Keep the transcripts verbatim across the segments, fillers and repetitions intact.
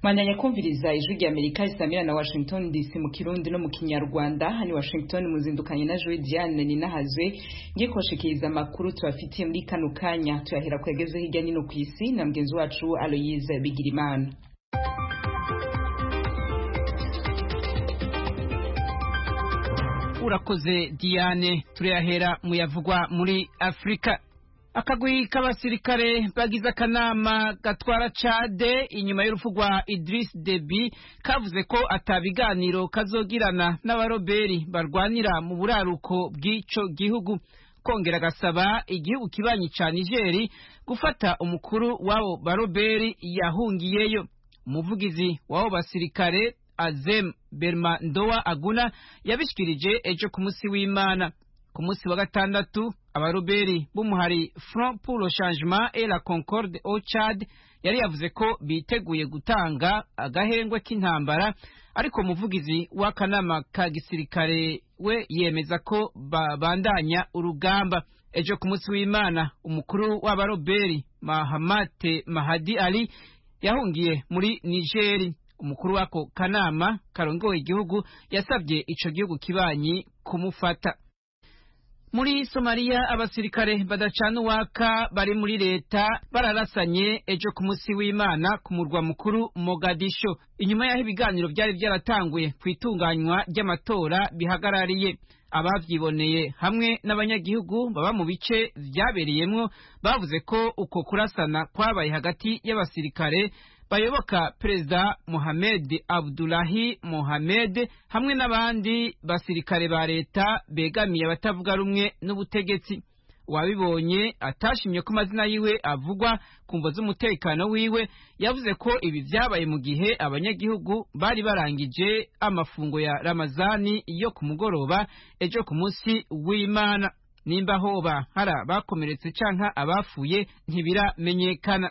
Mwandanya kumviriza ijwi rya Amerika risamira na Washington D C mu Kirundi no mu Kinyarwanda. Hani Washington muzindukanye na Joy Diane Ninahazwe ngiye koshikiriza amakuru tubafitiye muri kano kanya. Tuyahera kwegeze hirya nino kw'isi na mgenzi wacu Aloyize Bigirimana. Urakoze Diane, turayahera muyavugwa muri Afrika. Akagwi k'abasirikare bagize akanama gatwara Chade inyuma y'urupfu rwa Idriss Deby kavuze ko atabiganiro kazogirana n'abaroberi barwanira mu buraruko bw'ico gihugu, kongera gasaba igihugu kibanyi ca Niger gufata umukuru wabo baroberi yahungiyeyo. Umuvugizi wabo basirikare Azem Bermandoa Aguna yabishikirije ejo ku musi w'Imana. Ku musi wa gatandatu abaroberi b'umuhari Front pour le Changement et la Concorde au Tchad yari yavuze ko biteguye gutanga agahengwe k'intambara, ariko umuvugizi w'akanama ka gisirikare we yemeza ko babandanya urugamba. Ejo ku musi w'Imana umukuru w'abaroberi Mahamate Mahadi Ali yahungiye muri Nigeri. Umukuru wako kanama karongoye igihugu yasabye ico gihugu kibanyi kumufata. Muri Somalia abasirikare badacana uwaka bari muri leta bararasanye ejo ku musi w'Imana ku murwa mukuru Mogadisho, inyuma y'aho ibiganiro byari byaratanguye kwitunganywa ry'amatora bihagarariye. Abavyiboneye hamwe n'abanyagihugu baba mu bice vyabereyemwo bavuze ko uko kurasana kwabaye hagati y'abasirikare bayoboka Perezida Mohamed Abdullahi Mohamed hamwe n'abandi basirikare ba leta begamiye abatavuga rumwe n'ubutegetsi. Wabibonye atashimye ko amazina yiwe avugwa kumva z'umutekano wiwe yavuze ko ibi vyabaye mu gihe abanyagihugu bari barangije amafungo ya Ramazani yo ku mugoroba ejo ku musi w'Imana. Nimba hoba hara bakomeretse canka abafuye ntibiramenyekana.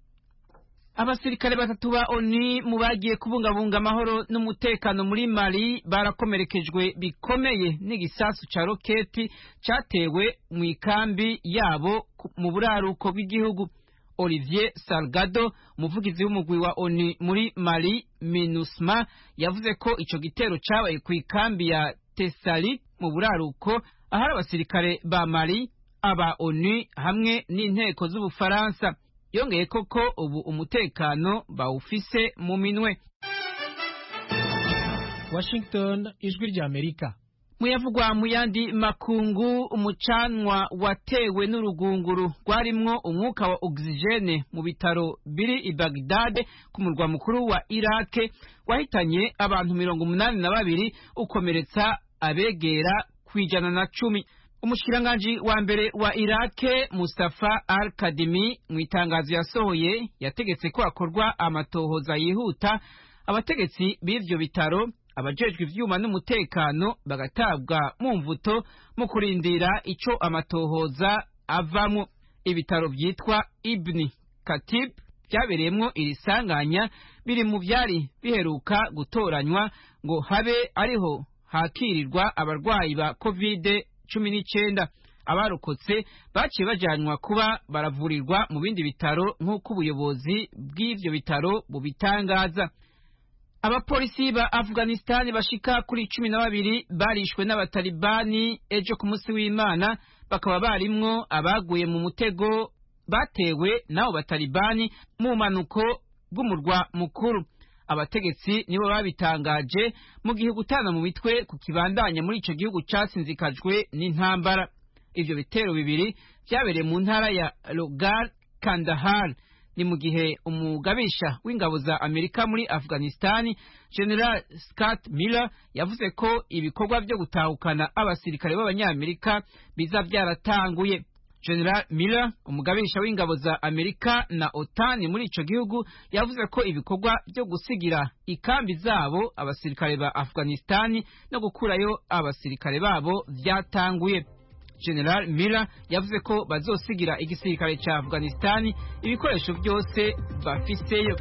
Abasirikare batatu ba O N U mu bagiye kubungabunga amahoro n'umutekano muri Mali barakomerekejwe bikomeye n'igisasu ca roketi catewe mu ikambi yabo mu buraruko bw'igihugu. Olivier Salgado, umuvugizi w'umugwi wa O N U muri Mali MINUSMA, yavuze ko ico gitero cabaye ku ikambi ya Tessali mu buraruko ahari abasirikare ba Mali, aba O N U hamwe n'inteko z'Ubufaransa. Yongeye koko ubu umutekano bawufise mu minwe. Washington, ijwi rya Amerika. Muyavugwa mu yandi makungu, umucanwa watewe n'urugunguru rwarimwo umwuka wa oxygene mu bitaro biri i Baghdad ku murwa mukuru wa Iraq wahitanye abantu mirongo umunani na babiri ukomeretsa abegera kwijana na cumi. Umushikiranganji wa mbere wa Iraq Mustafa Al-Kadhimi mu itangazo yasohoye yategetse ko akorwa amatohoza yihuta, abategetsi b'ivyo bitaro abajejwe ivyuma n'umutekano bagatabwa mu mvuto mu kurindira ico amatohoza avamwo. Ibitaro vyitwa Ibn Katib vyabereyemwo iri sanganya biri mu vyari biheruka gutoranywa ngo habe ariho hakirirwa abarwayi ba covid cumi n'icenda. Abarokotse baciye bajanwa kuba baravurirwa mu bindi bitaro nk'uko ubuyobozi bw'ivyo bitaro bubitangaza. Abapolisi ba Afghanistan bashika kuri cumi na babiri barishwe n'abatalibani ejo ku musi w'Imana, bakaba barimwo abaguye mu mutego batewe n'abo batalibani mu manuko bw'umurwa mukuru. Abategetsi nibo babitangaje mu gihe gutana mu mitwe ku kibandanya muri ico gihugu casinzikajwe n'intambara. Ivyo bitero bibiri vyabereye mu ntara ya Logar Kandahar. Ni mu gihe umugabisha w'ingabo za Amerika muri Afghanistan General Scott Miller yavuze ko ibikorwa byo gutahukana abasirikare b'abanyamerika biza byaratanguye. General Miller, umugabisha w'ingabo za Amerika na OTAN muri ico gihugu, yavuze ko ibikorwa byo gusigira ikambi zabo abasirikare ba Afghanistan no gukurayo abasirikare babo vyatanguye. General Miller yavuze ko bazosigira igisirikare ca Afghanistan ibikoresho byose bafiseyo.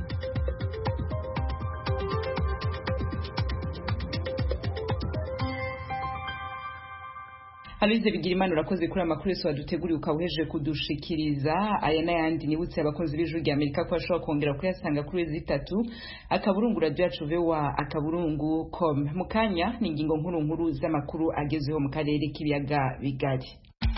Alize Bigirimana urakoze kuri amakuru yose waduteguriye ukawuheje kudushikiriza aya n'ayandi nibutse abakozi b'ijuru rya Amerika ko bashobora kongera kuyasanga kuri zitatu akaburungu radio yacu vewa akaburungu com mukanya ni ingingo nkuru nkuru z'amakuru agezeho mu karere k'ibiyaga bigari.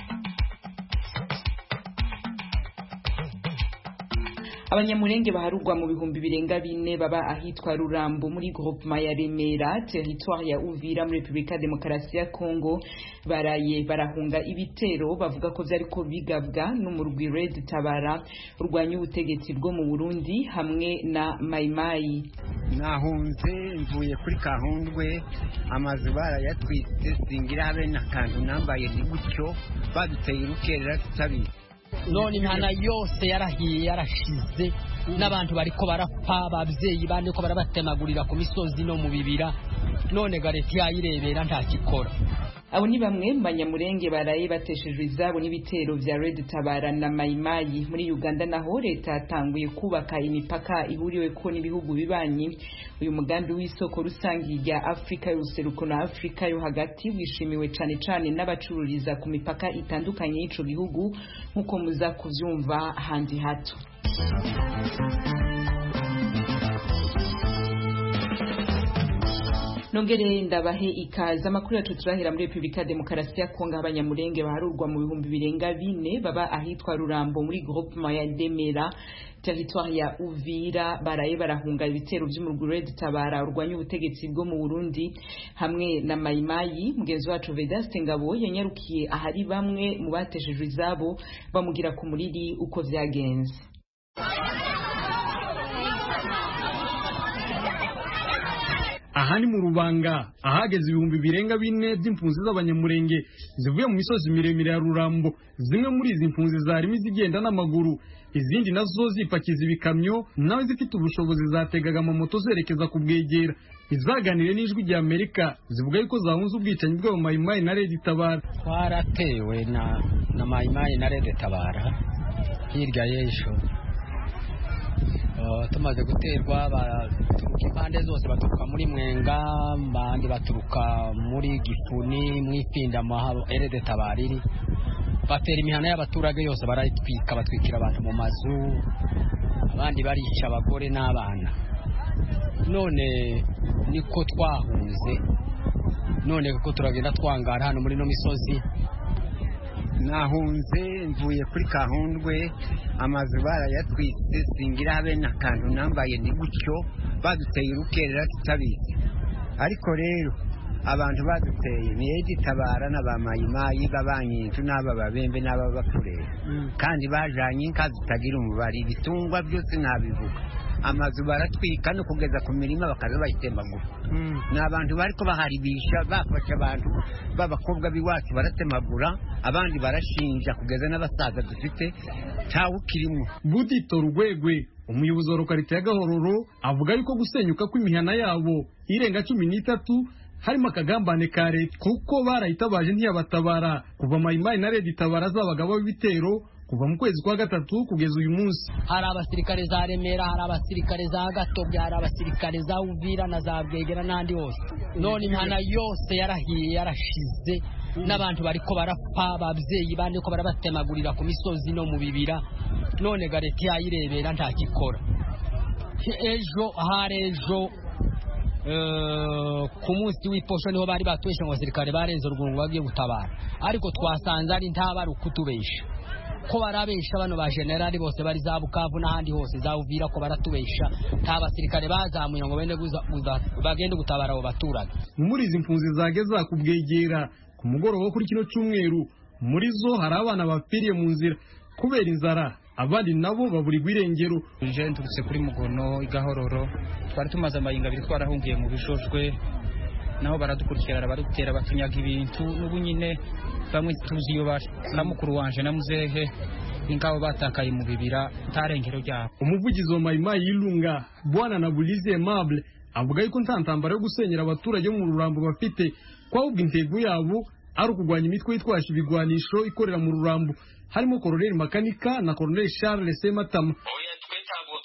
Abanyamurenge baharugwa mu bihumbi birenga bine baba ahitwa Rurambo muri groupement ya Remera territoire ya Uvira muri Republika Demokarasi ya Kongo baraye barahunga ibitero bavuga ko vyari ko bigabwa n'umurwi Red Tabara urwanya ubutegetsi bwo mu Burundi hamwe na Maimai. Nahunze mvuye kuri Kahundwe amazu barayatwite singira habe nakantu nambaye ni gutyo baduteye urukerera tutabizi. None imihana yose yarahiye yarashize n'abantu bariko barapfa abavyeyi bane ko barabatemagurira ku misozi no mu bibira none gareti yayirebera nta kikora. Abo ni bamwe mu banyamurenge baraye bateshejwe izabo n'ibitero vya Red Tabara na Maimai. Muri Uganda naho leta yatanguye kubaka imipaka ihuriwe ko n'ibihugu bibanyi. Uyu mugambi w'isoko rusangi rya Afrika y'useruko na Afrika yo hagati wishimiwe cane cane n'abacururiza ku mipaka itandukanye y'ico gihugu nkuko muza kuvyumva handi hato. Nongere ndabahe ikaza makuru yacu turahera muri Republika Demokarasi ya Kongo. Abanyamurenge baharurwa mu bihumbi birenga bine baba ahitwa Rurambo muri groupement ya Remera territoire ya Uvira baraye barahunga ibitero by'umurwi Red Tabara urwanya ubutegetsi bwo mu Burundi hamwe na Maimai. Mugenzi wacu Vedaste Ngabo yanyarukiye ahari bamwe mu bateshejwe izabo bamugira ku muriri uko vyagenze. Aha ni mu Rubanga ahageze ibihumbi birenga bine by'impunzi z'abanyamurenge zivuye mu misozi miremire ya Rurambo. Zimwe muri izi mpunzi zarimo izigenda n'amaguru, izindi nazo zipakiza ibikamyo, nawe zifite ubushobozi zategaga amamoto zerekeza ku Bwegera. Izaganire n'ijwi rya Amerika zivuga yuko zahunze ubwicanyi bw'abo Maimai na Red Tabara. Twaratewe na na Maimai na Red Tabara hirya y'isho. Uh, tumaze guterwa baturuka impande zose, baturuka muri Mwenga, bandi baturuka muri Gifuni, mwipinda mahabo Red Tabariri, batera imihana y'abaturage yose barayitwika, batwikira abantu mu mazu, abandi barica abagore n'abana. None niko twahunze, none kuko turagenda twangara hano muri no misozi. Nahunze mvuye kuri Kahundwe amazu barayatwite singira habe nakantu nambaye ni gutyo baduteye urukerera tutabizi. Ariko rero abantu baduteye ni Red Tabara na ba Maimai babanyintu n'aba babembe n'aba bapfurera mm. kandi bajanye inka zitagira umubari, bitungwa byose nabivuga. Amazu baratwika no kugeza ku mirima bakaza bayitemagura. Mm. N'abantu bariko baharibisha bafasha abantu babakobwa biwacu baratemagura, abandi barashinja kugeza n'abasaza dufite tawukirimo. Budito Rugwegwe umuyobozi wa lokalite ya Gahororo avuga yuko gusenyuka kw'imihana yabo irenga cumi n'itatu harimo akagambane ka leta kuko barayitabaje ntiyabatabara kuva Maimai na Red Tabara zabagabo b'ibitero kuva mu kwezi kwa gatatu kugeza uyu munsi. Hari abasirikare za Remera, hari abasirikare za Gatobya, hari abasirikare za Uvira na za Bwegera n'andi hose. None imihana yose yarahiye yarashize n'abantu bariko barapfa abavyeyi bane ko barabatemagurira ku misozi no mu bibira none gareti yayirebera nta kikora. Ejo harejo Uh, ku munsi w'iposho niho bari batweshe ngo abasirikare barenze urwungu bagiye gutabara, ariko twasanze ari ntabari ukutubesha ko barabesha bano ba generali bose bari za Bukavu n'ahandi hose za Uvira ko baratubesha nta basirikare bazamuye ngo bende bagende gutabara abo baturage. Muri izi mpunzi zageza ku Bwegera ku mugoroba wo kuri kino cyumweru, muri zo hari abana bapfiriye mu nzira kubera inzara, abandi nabo baburirwa irengero. Nje nturutse kuri Mugono Igahororo, twari tumaze amayinga abiri twarahungiye mu bishojwe, naho baradukurikirana badutera batunyaga ibintu, n'ubu nyine bamwe tuzi iyo bari kamukuru wanje na muzehe ingabo batakaye mu bibira ntarengero ryabo. Umuvugizi wa Maimai y'Ilunga Bwana Nabulize Aimable avuga yuko ntantambara yo gusenyera abaturage mu Rurambo bafite kwahubwa intego yabo ari ukugwanya imitwe yitwasha ibigwanisho ikorera mu Rurambo, harimo Colonel Makanika na Colonel Charles Sematama. Oya twe ntabwo twaba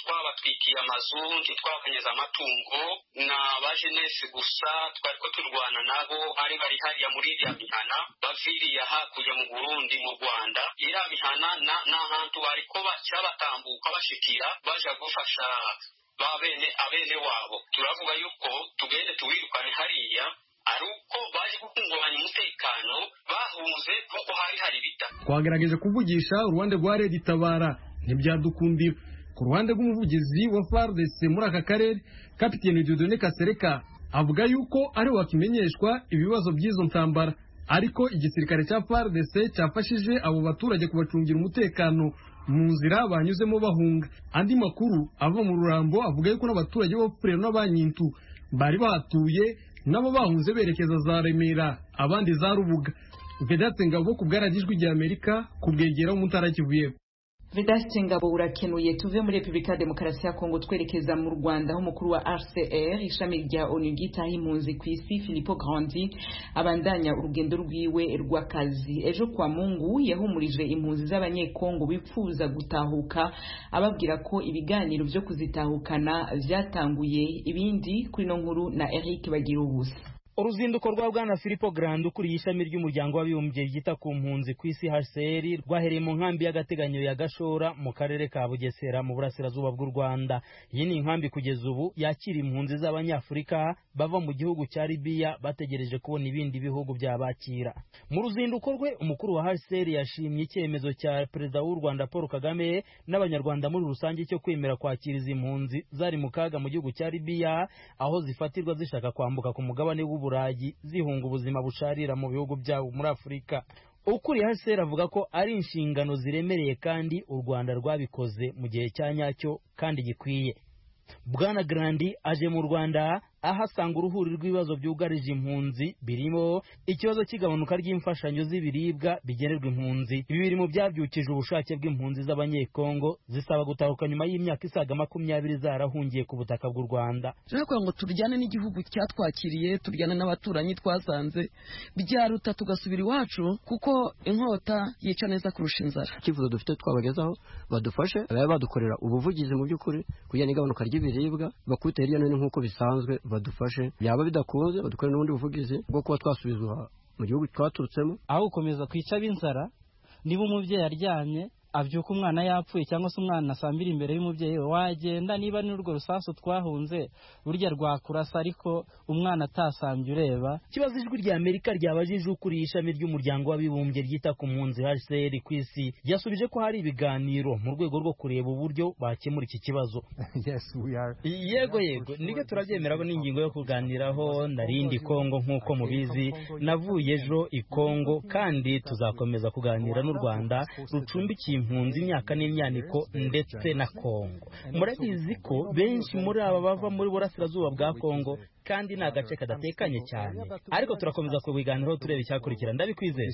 batwikiye amazu ntitwabanyeze amatungo na bajenesi gusa twari ko turwana nabo ari bari hariya muri iriya mihana baviriye hakurya mu Burundi mu Rwanda. Iriya mihana n'ahantu bariko baca batambuka bashikira baja gufasha babene abene wabo. Turavuga yuko tugende tuwirukane hariya ari uko baje gukungabanya umutekano bahunze kuko hari hari bita. Twagerageje kuvugisha uruhande rwa Red Tabara ntibyadukundira. Ku ruhande rw'umuvugizi wa F A R D C muri aka karere Kapiteni Dieudonné Kasereka avuga yuko ari wakimenyeshwa ibibazo by'izo ntambara, ariko igisirikare cya F A R D C cyafashije abo baturage kubacungira umutekano mu nzira banyuzemo bahunga. Andi makuru ava mu Rurambo avuga yuko n'abaturage bo Furero n'Abanyintu bari bahatuye nabo bahunze berekeza za Remera abandi za Rubuga. Vedaste Ngabo ku bwaragijwe rya Amerika kubwegera mu Ntara Kivuye. Vedaste Ngabo urakenuye. Tuve muri Republika Demokarasi ya Kongo twerekeza mu Rwanda aho umukuru wa R C R ishami rya O N U gitaha impunzi ku isi Filippo Grandi abandanya urugendo rwiwe rw'akazi. Ejo kwa Mungu yahumurije impunzi z'abanyekongo bipfuza gutahuka ababwira ko ibiganiro byo kuzitahukana byatanguye. Ibindi kuri no nkuru na Eric Bagirubusa. Uruzinduko rwa Bwana Filippo Grandi ukuriye ishami ry'umuryango w'abibumbye ryita ku mpunzi ku isi H C R rwahereye mu nkambi y'agateganyo ya Gashora mu karere ka Bugesera mu burasirazuba bw'u Rwanda. Iyi ni inkambi kugeza ubu yakira impunzi z'abanyafurika bava mu gihugu cya Libya bategereje kubona ibindi bihugu byabakira. Mu ruzinduko rwe umukuru wa H C R yashimye icyemezo cya Perezida w'u Rwanda Paul Kagame n'abanyarwanda muri rusange cyo kwemera kwakira izi impunzi zari mu kaga mu gihugu cya Libya aho zifatirwa zishaka kwambuka ku mugabane w'u Burayi zihunga ubuzima busharira mu bihugu byabo muri Afurika. Ukuriye H C R avuga ko ari inshingano ziremereye kandi u Rwanda rwabikoze mu gihe cya nyacyo kandi gikwiye. Bwana Grandi aje mu Rwanda ahasanga uruhuri rw'ibibazo byugarije impunzi birimo ikibazo cy'igabanuka ry'imfashanyo z'ibiribwa bigenerwa impunzi. Ibi biri mu byabyukije ubushake bw'impunzi z'abanyekongo zisaba gutahuka nyuma y'imyaka isaga makumyabiri zarahungiye ku butaka bw'u Rwanda. Rero ngo turyane n'igihugu cyatwakiriye, turyane n'abaturanyi twasanze, byaruta tugasubira iwacu kuko inkota yica neza kurusha inzara. Ikivuzo dufite twabagezaho badufashe baba badukorera ubuvugizi mu by'ukuri kugira n'igabanuka ry'ibiribwa bakute hirya no hino nk'uko bisanzwe badufashe, byaba bidakunze badukore n'ubundi buvugizi bwo kuba twasubizwa mu gihugu twaturutsemo. Aho gukomeza kwica b'inzara, niba umubyeyi aryamye abyuka umwana yapfuye cyangwa se umwana asambira imbere y'umubyeyi we, wagenda niba ni urwo rusasu twahunze burya rwakurasa ariko umwana atasambye ureba. Kibazo ijwi rya Amerika ryabajije ukuriye ishami ry'umuryango w'abibumbye ryita ku mpunzi H C R ku isi yasubije ko hari ibiganiro mu rwego rwo kureba uburyo bakemura iki kibazo. Yes, we are. Yego yego nibyo turabyemera ko n'ingingo yo kuganiraho. Narindi Kongo nk'uko mubizi, navuye ejo i Kongo kandi tuzakomeza kuganira n'u Rwanda rucumbikiye impunzi imyaka n'imyaniko ndetse na Kongo. Murabizi ko benshi muri aba bava muri burasirazuba bwa Kongo kandi ni agace kadatekanye cyane, ariko turakomeza kubiganiraho tureba icyakurikira. Ndabikwizeye.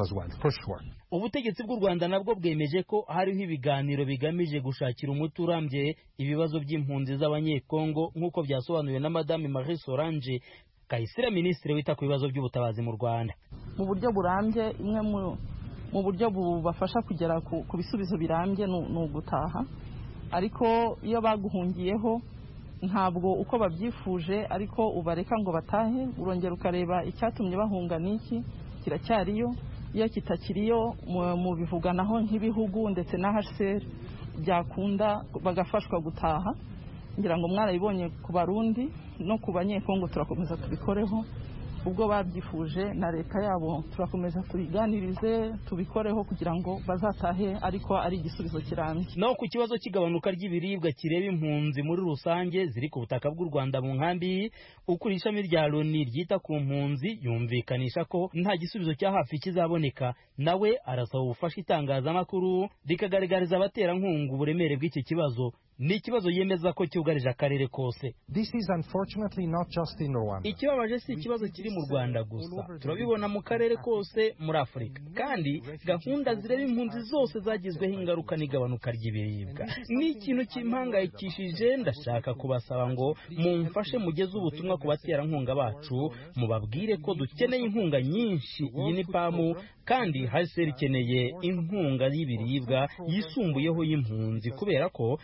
Ubutegetsi bw'u Rwanda nabwo bwemeje ko hariho ibiganiro bigamije gushakira umuti urambye ibibazo by'impunzi z'abanyekongo nk'uko byasobanuwe na Madame Marie Solange Kayisire, Minisitiri wita ku bibazo by'ubutabazi mu Rwanda. Mu buryo burambye, imwe mu mu buryo bubafasha kugera ku bisubizo birambye ni ugutaha, ariko iyo baguhungiyeho ntabwo uko babyifuje ariko ubareka ngo batahe, urongera ukareba icyatumye bahunga n'iki kiracyariyo. Iyo kitakiriyo mu bivuganaho nk'ibihugu ndetse na H C R byakunda bagafashwa gutaha. Ngira ngo mwarabibonye ku Barundi no ku Banyekongo turakomeza tubikoreho, ubwo babyifuje na leta yabo turakomeza tubiganirize tubikoreho kugira ngo bazatahe ariko ari igisubizo kirambye. No ku kibazo cy'igabanuka ry'ibiribwa kireba impunzi muri rusange ziri ku butaka bw'u Rwanda mu nkambi, ukuriye ishami rya Loni ryita ku mpunzi yumvikanisha ko nta gisubizo cya hafi kizaboneka. Nawe arasaba ubufasha itangazamakuru rikagaragariza abaterankunga uburemere bw'iki kibazo. Ni ikibazo yemeza ko cyugarije akarere kose. This is unfortunately not just in Rwanda. Ikibabaje si ikibazo kiri mu Rwanda gusa, turabibona mu karere kose muri Afurika, kandi gahunda zireba impunzi zose zagizweho ingaruka n'igabanuka ry'ibiribwa. Ni ikintu kimpangayikishije. Ndashaka kubasaba ngo mumfashe mugeze ubutumwa ku baterankunga bacu, mubabwire ko dukeneye inkunga nyinshi. Iyi ni pamu kandi H C R ikeneye inkunga y'ibiribwa yisumbuyeho y'impunzi kubera ko mu bice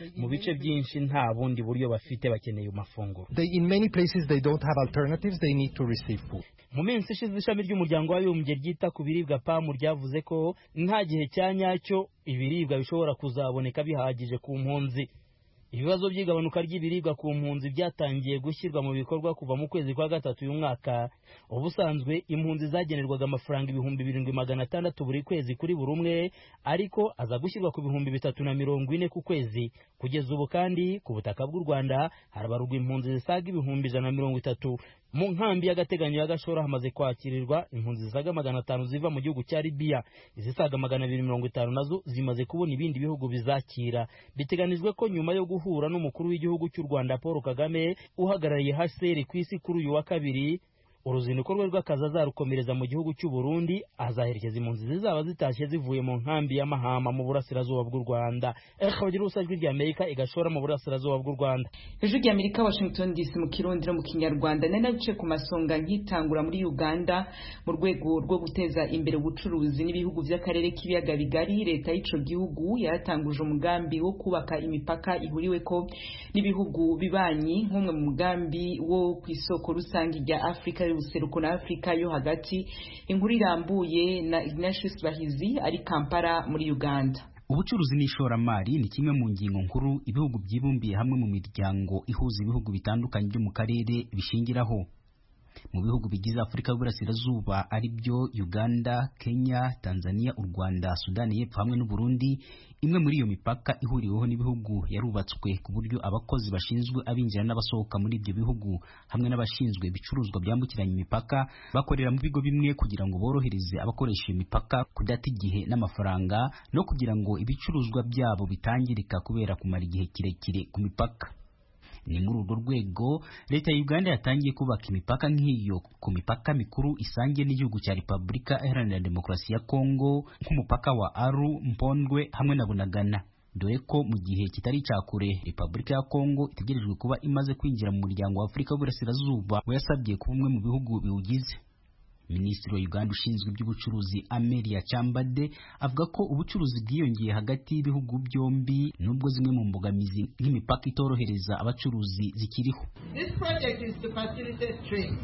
bice byinshi nta bundi buryo bafite, bakeneye amafunguro. In many places they don't have alternatives, they need to receive food. Mu minsi ishize ishami ry'umuryango w'abibumbye ryita ku biribwa P A M ryavuze ko nta gihe cya nyacyo ibiribwa bishobora kuzaboneka bihagije ku mpunzi. Ibibazo by'igabanuka ry'ibiribwa ku mpunzi byatangiye gushyirwa mu bikorwa kuva mu kwezi kwa gatatu uyu mwaka. Ubusanzwe impunzi zagenerwaga amafaranga ibihumbi birindwi magana atandatu buri kwezi kuri buri umwe, ariko aza gushyirwa ku bihumbi bitatu na mirongo ine ku kwezi. Kugeza ubu kandi ku butaka bw'u Rwanda harabarurwa impunzi zisaga ibihumbi ijana na mirongo itatu. Mu nkambi y'agateganyo ya Gashora hamaze kwakirirwa impunzi zisaga magana atanu ziva mu gihugu cya Libya. Izisaga magana abiri mirongo itanu nazo zimaze kubona ibindi bihugu bizakira. Biteganijwe ko nyuma yo guhura n'umukuru w'igihugu cy'u Rwanda Paul Kagame uhagarariye H C R ku isi kuri uyu wa kabiri, uruzinduko rwe rw'akazi azarukomereza mu gihugu cy'u Burundi, azaherekeza impunzi zizaba zitashye zivuye mu nkambi ya Mahama mu burasirazuba bw'u Rwanda. Ekabagira usajwi rya Amerika igashora mu burasirazuba bw'u Rwanda. Ijwi rya Amerika Washington D C mu Kirundi no mu Kinyarwanda. Nene bice ku masonga nkitangura muri Uganda mu rwego rwo guteza imbere ubucuruzi n'ibihugu by'akarere k'ibiyaga bigari. Leta y'ico gihugu yaratanguje umugambi wo kubaka imipaka ihuriweko n'ibihugu bibanyi nk'umwe mu mugambi wo kwisoko rusangi rya Afrika y'ubuseruko na Afrika yo hagati. Inkuru irambuye na Ignatius Bahizi ari Kampala muri Uganda. Ubucuruzi n'ishoramari ni kimwe mu ngingo nkuru ibihugu byibumbiye hamwe mu miryango ihuza ibihugu bitandukanye byo mu karere bishingiraho. Mu bihugu bigize Afrika y'uburasirazuba ari byo Uganda, Kenya, Tanzania, u Rwanda, Sudani y'Epfo hamwe n'u Burundi, imwe muri iyo mipaka ihuriweho n'ibihugu yarubatswe ku buryo abakozi bashinzwe abinjira n'abasohoka muri ibyo bihugu hamwe n'abashinzwe ibicuruzwa byambukiranya imipaka bakorera mu bigo bimwe kugira ngo borohereze abakoresha imipaka kudata igihe n'amafaranga no kugira ngo ibicuruzwa byabo bitangirika kubera kumara igihe kirekire ku mipaka. Ni muri urwo rwego leta ya Uganda yatangiye kubaka imipaka nk'iyo ku mipaka mikuru isangiye n'igihugu cya Repubulika Iharanira Demokarasi ya Kongo nk'umupaka wa Aru, Mpondwe hamwe na Bunagana. Dore ko mu gihe kitari cyakure Repubulika ya Kongo itegerejwe kuba imaze kwinjira mu muryango wa Afrika y'Uburasirazuba we yasabye kuba umwe mu bihugu biwugize. Minisitiri wa Uganda ushinzwe iby'ubucuruzi Amelia Chambade avuga ko ubucuruzi bwiyongeye hagati y'ibihugu byombi nubwo zimwe mu mbogamizi nk'imipaka itorohereza abacuruzi zikiriho. This project is to facilitate trade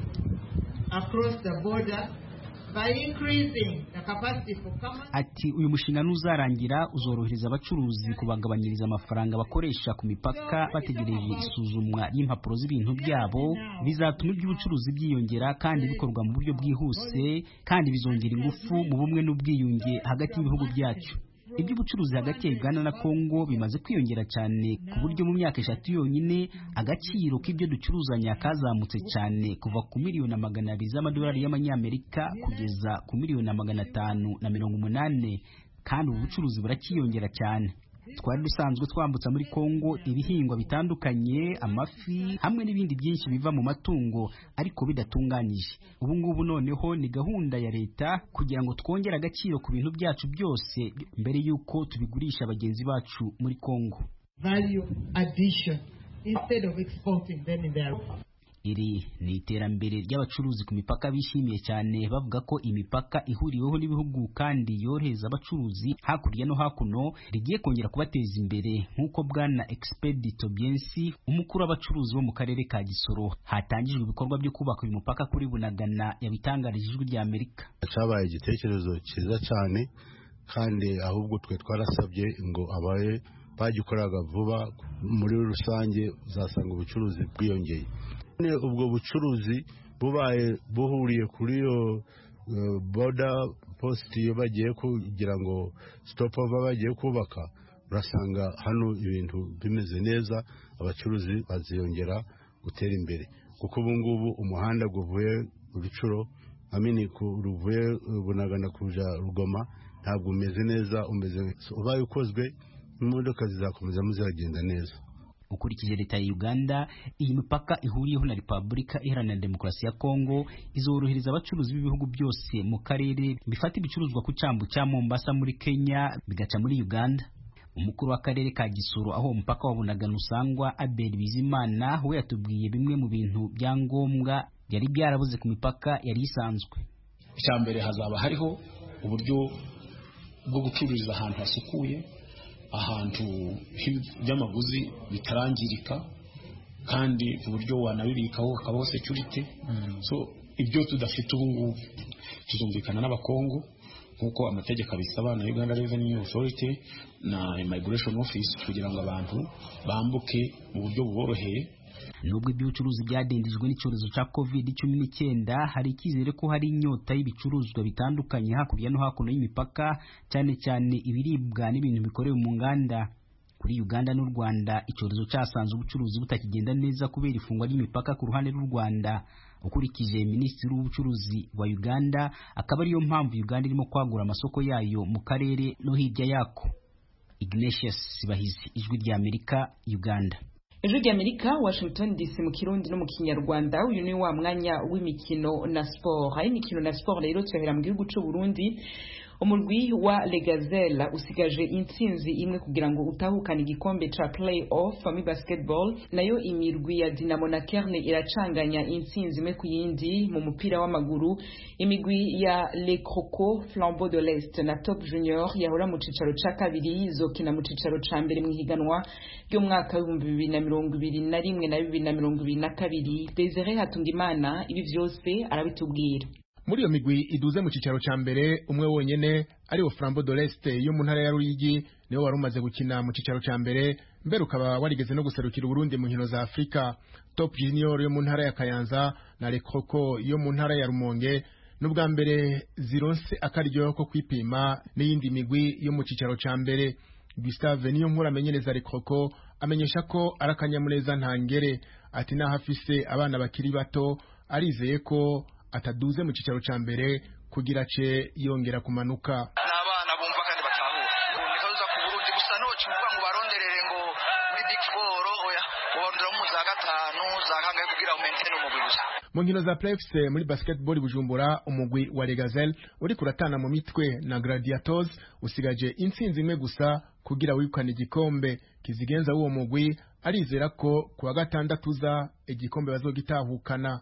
across the border by increasing the capacity for common. Ati uyu mushinga nuzarangira uzorohereza abacuruzi kubagabanyiriza amafaranga bakoresha ku mipaka bategereje isuzumwa y'impapuro z'ibintu byabo, bizatuma iby'ubucuruzi byiyongera kandi bikorwa mu buryo bwihuse kandi bizongera ingufu mu bumwe n'ubwiyunge hagati y'ibihugu byacu. Iby'ubucuruzi hagati ya Uganda na Kongo bimaze kwiyongera cyane ku buryo mu myaka eshatu yonyine agaciro k'ibyo ducuruzanya kazamutse cyane kuva ku miliyoni magana abiri z'amadolari y'amanyamerika kugeza ku miliyoni magana atanu na mirongo umunani, kandi ubu bucuruzi burakiyongera cyane. Twari dusanzwe twambutsa muri Kongo ibihingwa bitandukanye, amafi hamwe n'ibindi byinshi biva mu matungo ariko bidatunganyije. Ubu ngubu noneho ni gahunda ya leta kugira ngo twongere agaciro ku bintu byacu byose mbere yuko tubigurisha abagenzi bacu muri Kongo. Value addition instead of exporting them in their. Iri ni iterambere ry'abacuruzi ku mipaka bishimiye cyane bavuga ko imipaka ihuriweho n'ibihugu kandi yorohereza abacuruzi hakurya no hakuno rigiye kongera kubateza imbere nk'uko bwana Expedito Biensi umukuru w'abacuruzi bo mu karere ka Gisoro hatangijwe ibikorwa byo kubaka uyu mupaka kuri Bunagana yabitangarije ijwi rya Amerika. Cyabaye igitekerezo cyiza cyane kandi ahubwo twe twarasabye ngo abaye bagikoraga vuba muri rusange uzasanga ubucuruzi bwiyongeye. Ubwo bucuruzi bubaye buhuriye kuri yo uh, border post yo bagiye kugira ngo stop over bagiye kubaka, urasanga hano ibintu bimeze neza, abacuruzi baziyongera gutera imbere kuko ubu ngubu umuhanda guvuye Rucuro amini ku ruvuye Bunagana kuja Rugoma ntabwo umeze neza, umeze ubaye ukozwe imodoka zizakomeza muzagenda neza. Ukurikije leta ya Uganda, iyi mipaka ihuriyeho na Repubulika Iharanira Demokarasi ya Kongo izorohereza abacuruzi b'ibihugu byose mu karere bifata ibicuruzwa ku cyambu cya Mombasa muri Kenya bigaca muri Uganda. Umukuru w'akarere ka Gisoro aho umupaka wa Bunagana usangwa Abel Bizimana we yatubwiye bimwe mu bintu bya ngombwa yari byarabuze ku mipaka yari isanzwe. Icyambere hazaba hariho uburyo bwo gucururiza ahantu hasukuye, ahantu by'amaguzi bitarangirika kandi uburyo wanabibikaho hakabaho security. mm. So ibyo tudafite ubu ngubu tuzumvikana n'abakongo nkuko amategeko abisaba na Uganda Revenue Authority na Immigration Office kugira ngo abantu bambuke mu buryo buboroheye. Nubwo iby'ubucuruzi byadendejwe n'icyorezo cya covid cumi n'icyenda, hari icyizere ko hari inyota y'ibicuruzwa bitandukanye hakurya no hakuno y'imipaka, cyane cyane ibiribwa n'ibintu bikorewe mu nganda. Kuri Uganda n'u Rwanda, icyorezo cyasanze ubucuruzi butakigenda neza kubera ifungwa ry'imipaka ku ruhande rw'u Rwanda. Ukurikije Minisitiri w'Ubucuruzi wa Uganda, akaba ariyo mpamvu Uganda irimo kwagura amasoko yayo mu karere no hirya yako. Ignatius Bahizi, Ijwi rya Amerika, Uganda. Ijwi rya Amerika, Washington D C mu Kirundi no mu Kinyarwanda. Uyu ni wa mwanya w'imikino na sport. Hari imikino na sport rero tuhera mu gihugu cy'u Burundi. Umurwi wa Legazelle usigaje intsinzi imwe kugira ngo utahukane igikombe ca play-off mu basketball, nayo imirwi ya Dinamo na Kerne iracanganya intsinzi imwe ku yindi. Mu mupira w'amaguru, imigwi ya Les Crocos, Flambeau de l'Est na Top Junior yahora mu cicaro ca kabiri zokina mu cicaro ca mbere mu higanwa ryo mwaka w'ibihumbi bibiri na mirongo ibiri na rimwe na bibiri na mirongo ibiri na kabiri. Desire Hatungimana ibi vyose arabitubwira. Muri iyo migwi iduze mu cicaro ca mbere, umwe wonyene ari wo Flambeau de l'Est yo mu ntara ya Ruyigi niwe wari umaze gukina mu cicaro ca mbere, mbere ukaba warigeze no guserukira Burundi mu nkino za Afrika. Top Junior yo mu ntara ya Kayanza na Les Crocos yo mu ntara ya Rumonge n'ubwa mbere zironse akaryo ko kwipima n'iyindi migwi yo mu cicaro ca mbere. Gustave niyo nkuru amenyereza Les Crocos amenyesha ko arakanyamureza ntangere, ati nahafise abana bakiri bato arizeye ko ataduze mu cicaro ca mbere kugira ce yongera kumanuka. N'abana bumva kandi batahura nikaza ku Burundi gusa no cyumva mu baronderere ngo muri Big Four oya ubondera mu za gatanu za kangaye kugira umentene umugwi gusa. Mu nkino za playoffs muri basketball Bujumbura, umugwi wa Legazelle uri kuratana mu mitwe na Gladiators usigaje intsinzi imwe gusa kugira wikane igikombe. Kizigenza uwo mugwi arizera ko kuwa gatandatu za igikombe bazogitahukana.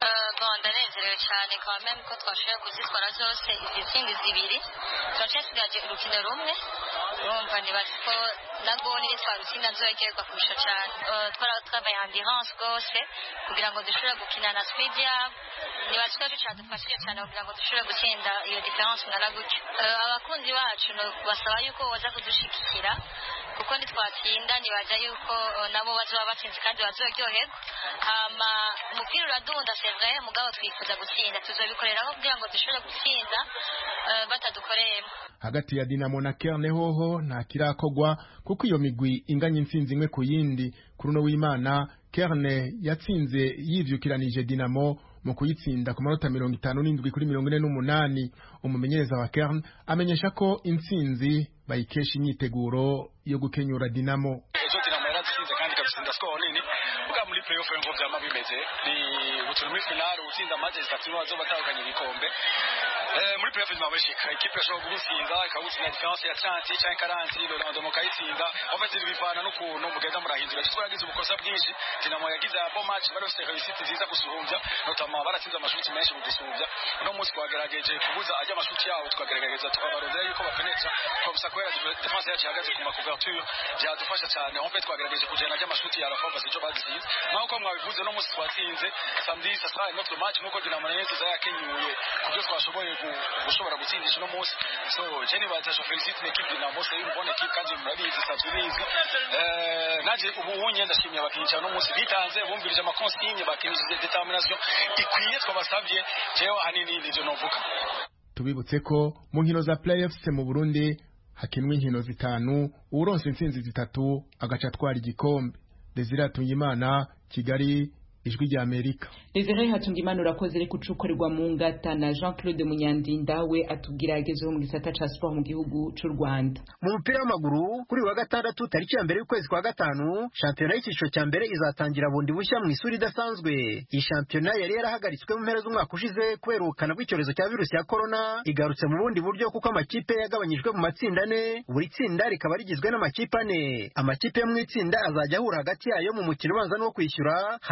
cyane kwa meme ko twashobora kuzitwara zose izi ntsinzi zibiri, turacasigaje urukino rumwe. Urumva nibaza ko na goli nitwarutsinda nzogerwa kurusha cyane. Twara twabaye ambulance rwose kugira ngo dushobore gukina na Swedia. Nibaza ko cyadufashije cyane kugira ngo dushobore gutsinda iyo difference ngana gutyo. Abakunzi bacu no basaba yuko baza kudushigikira kuko nitwatsinda nibaza yuko nabo bazoba batsinze kandi bazoryoherwa. Hama umupira uradunda c'est vrai, mugabo twifuza gutsinda, tuzobikoreraho kugira ngo dushobore gutsinda batadukoreyemo. Hagati ya Dinamo na Kerne hoho nta kirakogwa kuko iyo migwi inganya intsinzi imwe ku yindi. Kuri no w'Imana, Kerne yatsinze yivyukiranije Dinamo mu kuyitsinda ku manota mirongo itanu n'indwi kuri mirongo ine n'umunani. Umumenyereza wa Kerne amenyesha ko intsinzi bayikesha imyiteguro yo gukenyura Dinamo. Sinda score nini buga muri playoff ngo vyama bimeze ni buturi muri finale utsinda match zitatu bazo bataganye ibikombe eh muri playoff mabashika equipe yo gutsinda ikawutsinda difference ya trente cyangwa quarante le lendemain kayitsinda en fait bivana no kuntu mugenda murahindura cyo yagize ubukosa bwinshi. Dinamo yagize abo match bari bafite réussite nziza gusuhumbya notamment baratsinze amashuti menshi mu gusuhumbya. No munsi twagerageje kubuza ajya amashuti yawo twagerageza tukabarondera yuko bapenetsa ko bisa ko defense yacu ihagaze ku makuverture byadufasha cyane. En fait twagerageje kujana ajya amashuti ya rafa basi cyo bazize naho ko mwabivuze no munsi twatsinze samedi ça sera notre match nuko Dinamo neza zayakenyuye kubyo twashoboye gushobora gutsindisha no munsi. So jeni batasha felicite l'équipe Dinamo, c'est une bonne équipe kandi murabizi satubizi. Eh naje ubu unye ndashimye abakinyi cyane no munsi bitanze bumvirije ama consigne bakinije determination ikwiye twabasabye jewe hanini n'ivyo novuga. Tubibutse ko mu nkino za playoffs mu Burundi hakinwe inkino zitanu, uronse intsinzi zitatu agaca twara igikombe. Desire Hatungimana, Kigali, Ijwi rya Amerika. Desire Hatungimana urakoze reko cukorerwa mu ngata na Jean-Claude Munyandinda we atubwira yagezeho mu gisata ca sport mu gihugu c'u Rwanda. Mu mupira w'amaguru kuri wa gatandatu tariki ya mbere y'ukwezi kwa gatanu, shampiyona y'ikiciro cya mbere izatangira bundi bushya mu isuri idasanzwe. Iyi shampiyona yari yarahagaritswe mu mpera z'umwaka ushize kubera ubukana bw'icyorezo cya virusi ya corona, igarutse mu bundi buryo kuko amakipe yagabanyijwe mu matsinda ane, buri tsinda rikaba rigizwe n'amakipe ane. Amakipe yo mu itsinda azajya ahura hagati yayo mu mukino ubanza no kwishyura, hanyuma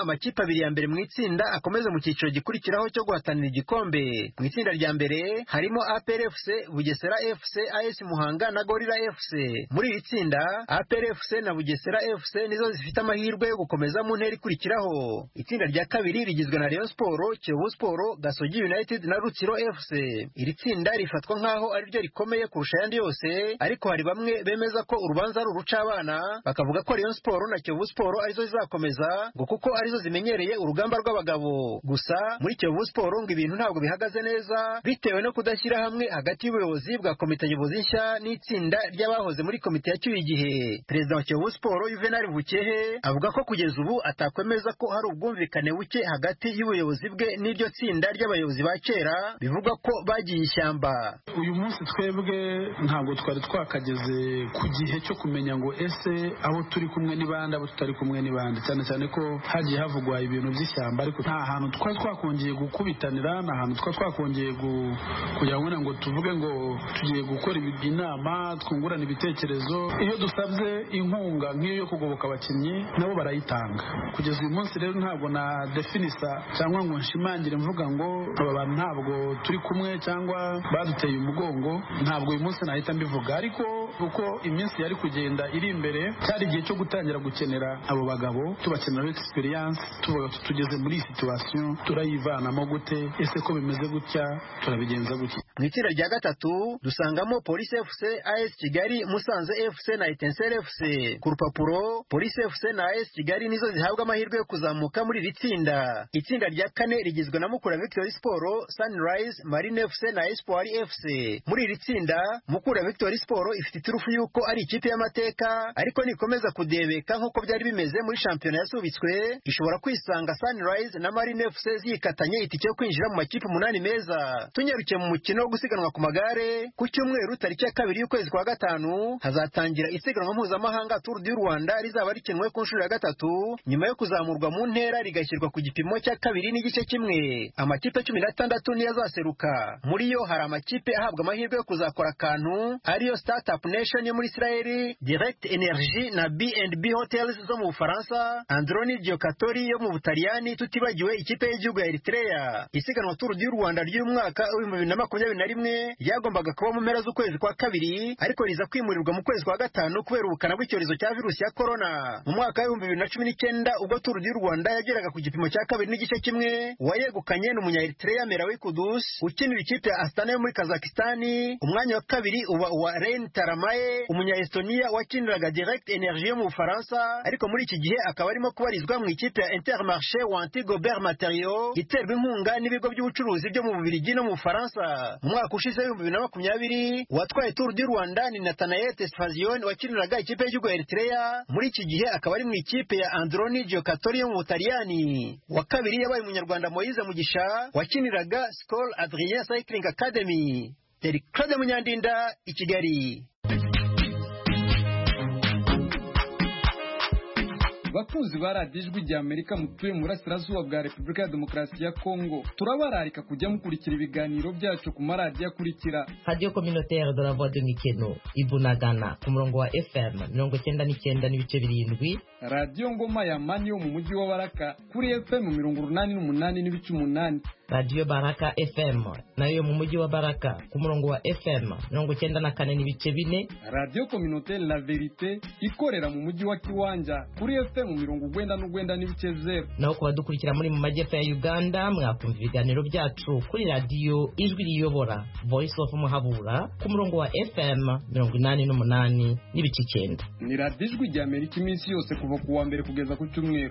amakipe abiri ya mbere mu itsinda akomeze mu cyiciro gikurikiraho cyo guhatanira igikombe. Mu itsinda rya mbere harimo A P R F C, Bugesera F C, A S Muhanga na Gorilla F C. Muri iri tsinda A P R F C na Bugesera F C nizo zifite amahirwe yo gukomeza mu ntera ikurikiraho. Itsinda rya kabiri rigizwe na Rayon Sport, Kiyovu Sport, Gasogi United na Rutsiro F C. Iri tsinda rifatwa nkaho ari ryo rikomeye kurusha ayandi yose, ariko hari bamwe bemeza ko urubanza ari urucabana, bakavuga ko Rayon Sport na Kiyovu Sport arizo zizakomeza ngo kuko arizo zimenyereye urugamba rw'abagabo. Gusa muri Kiyovu Sport ngo ibintu ntabwo bihagaze neza bitewe no kudashyira hamwe hagati y'ubuyobozi bwa komite nyobozi nshya n'itsinda ry'abahoze muri komite yacyuye igihe. Perezida wa Kiyovu Sport Juvenal Bukehe avuga ko kugeza ubu atakwemeza ko hari ubwumvikane buke hagati y'ubuyobozi bwe n'iryo tsinda ry'abayobozi ba kera bivuga ko bagiye ishyamba. Uyu munsi twebwe ntabwo twari twakageze ku gihe cyo kumenya ngo ese abo turi kumwe n'ibandi abo tutari kumwe n'ibandi, cyane cyane ko hagiye havugwa ibintu by'ishyamba, ariko nta hantu twari twakongeye gukubitanira, nta hantu twari twakongeye kugira ngo ngo tuvuge ngo tugiye gukora inama twungurana ibitekerezo. Iyo dusabye inkunga nk'iyo yo kugoboka abakinnyi nabo barayitanga. Kugeza uyu munsi rero ntabwo na definisa cyangwa ngo nshimangire mvuga ngo aba bantu ntabwo turi kumwe cyangwa baduteye umugongo, ntabwo uyu munsi nahita mbivuga. Ariko uko iminsi yari kugenda iri imbere cyari igihe cyo gutangira gukenera abo bagabo, tubakenera experience, tuvuga tugeze muri situation turayivanamo gute, ese ko bimeze gutya turabigenza gutya. Mu itsinda rya gatatu dusangamo Police F C, A S Kigali, Musanze F C na Etincelle F C. Ku rupapuro Police F C na A S Kigali nizo zihabwa amahirwe yo kuzamuka muri iri tsinda. Itsinda rya kane rigizwe na Mukura Victory Sport, Sunrise, Marine F C na Espoir F C. Muri iri tsinda Mukura Victory Sport ifite iturufu yuko ari ikipe y'amateka, ariko nikomeza kudebeka nk'uko byari bimeze muri shampiyona yasubitswe ishobora kwisanga Sunrise na Marine F C zikatanye itike yo kwinjira mu makipe umunani meza. Tunyarukiye mu mukino wo gusiganwa ku magare, ku cyumweru tariki ya kabiri y'ukwezi kwa gatanu hazatangira isiganwa mpuzamahanga Tour du Rwanda rizaba rikinwe ku nshuro ya gatatu nyuma yo kuzamurwa mu ntera rigashyirwa ku gipimo cya kabiri n'igice kimwe. Amakipe cumi n'atandatu niyo azaseruka. Muri yo hari amakipe ahabwa amahirwe yo kuzakora akantu ariyo Startup Nation yo muri Israel, Direct Energy na B and B Hotels zo mu Bufaransa, Androni Giocatori yo mu Butaliyani, tutibagiwe ikipe y'igihugu ya Eritrea. Isiganwa Tour du Rwanda ry'uyu mwaka w'ibihumbi bibiri na makumyabiri na rimwe ryagombaga kuba mu mpera z'ukwezi kwa kabiri, ariko riza kwimurirwa mu kwezi kwa gatanu kubera ubukana bw'icyorezo cya virusi ya corona. Mu mwaka w'ibihumbi bibiri na cumi n'icyenda ubwo Tour du Rwanda yageraga ku gipimo cya kabiri n'igice kimwe, uwayegukanye ni umunya Eritrea Merawi Kudus ukinira ikipe ya Astana yo muri Kazakistani. Umwanya wa kabiri uba uwa Ren Taramaye umunya Estonia wakiniraga Direct Energy yo mu Bufaransa, ariko muri iki gihe akaba arimo kubarizwa mu ikipe ya Intermarché wa Antigobert Materiaux iterwa inkunga n'ibigo by'ubucuruzi byo mu Bubiligi no mu Bufaransa. Mu mwaka ushize w'ibihumbi bibiri na makumyabiri watwaye Tour du Rwanda ni Nathanael Tesfazion wakiniraga ikipe y'igihugu ya Eritrea, muri iki gihe akaba ari mu ikipe ya Androni Giocatori yo mu Butaliyani. Wa kabiri yabaye umunyarwanda Moise Mugisha wakiniraga Skol Adrien Cycling Academy. Derek Claude Munyandinda, i Kigali. Bakunzi ba radiyo ijwi rya Amerika mutuye mu burasirazuba bwa Repubulika ya Demokarasi ya Kongo, turabararika kujya mukurikira ibiganiro byacu ku maradiyo akurikira: Radio Communautaire de la Voix de Mikeno Ibunagana ku murongo wa F M mirongo icyenda n'icyenda n'ibice birindwi, Radio Ngoma ya Mani yo mu mujyi wa Baraka kuri F M mirongo urunani n'umunani n'ibice umunani, Radio Baraka F M nayo mu mujyi wa Baraka ku murongo wa F M mirongo icyenda na kane n'ibice bine, Radio Communautaire La Verite ikorera mu mujyi wa Kiwanja kuri F M mirongo urwenda n'urwenda n'ibice zero. Naho kuba dukurikira muri mu majyepfo ya Uganda mwakumva ibiganiro byacu kuri Radio Ijwi Riyobora Voice of Muhabura ku murongo wa F M mirongo inani n'umunani n'ibice icyenda. Ni Radio Ijwi rya Amerika iminsi yose kuva ku wa mbere kugeza ku cyumweru.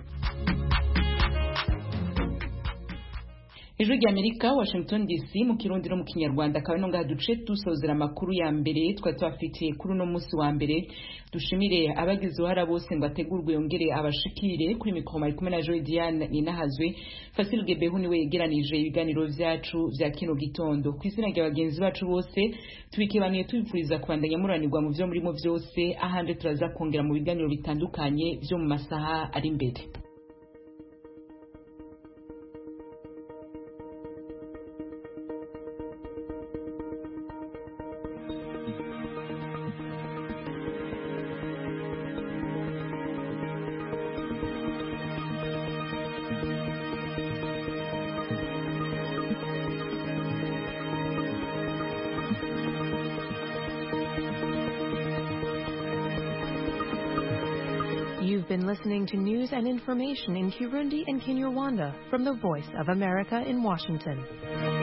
Ijwi rya Amerika, Washington D C, mu Kirundi no mu Kinyarwanda. Kawe no ngaha duce dusozera amakuru ya mbere twari twafitiye kuri uno munsi wa mbere. Dushimire abagize uruhara bose ngo ategurwe yongere abashikire. Kuri mikoro mari kumwe na Joy Diane Ninahazwe. Fasil Gebehu niwe yegeranije ibiganiro vyacu vya kino gitondo. Ku izina rya bagenzi bacu bose tubikebaniye tubifuriza kubandanya muranirwa mu vyo murimo vyose, ahandi turaza kongera mu biganiro bitandukanye vyo mu masaha ari imbere. You've been listening to news and information in Kirundi and Kinyarwanda from the Voice of America in Washington.